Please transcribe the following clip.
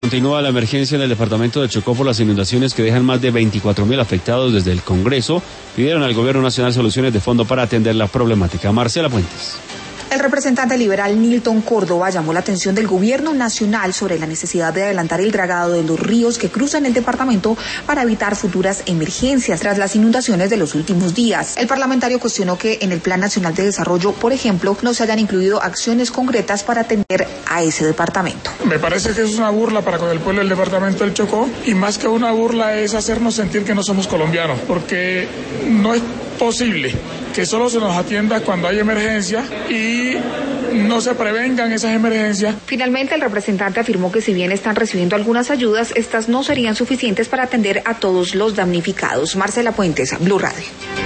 Continúa la emergencia en el departamento de Chocó por las inundaciones que dejan más de 24.000 afectados. Desde el Congreso pidieron al gobierno nacional soluciones de fondo para atender la problemática. Marcela Puentes. El representante liberal Nilton Córdoba llamó la atención del gobierno nacional sobre la necesidad de adelantar el dragado de los ríos que cruzan el departamento para evitar futuras emergencias tras las inundaciones de los últimos días. El parlamentario cuestionó que en el Plan Nacional de Desarrollo, por ejemplo, no se hayan incluido acciones concretas para atender a ese departamento. Me parece que es una burla para con el pueblo del departamento del Chocó, y más que una burla es hacernos sentir que no somos colombianos, porque no es posible que solo se nos atienda cuando hay emergencia y no se prevengan esas emergencias. Finalmente, el representante afirmó que si bien están recibiendo algunas ayudas, estas no serían suficientes para atender a todos los damnificados. Marcela Puentes, Blue Radio.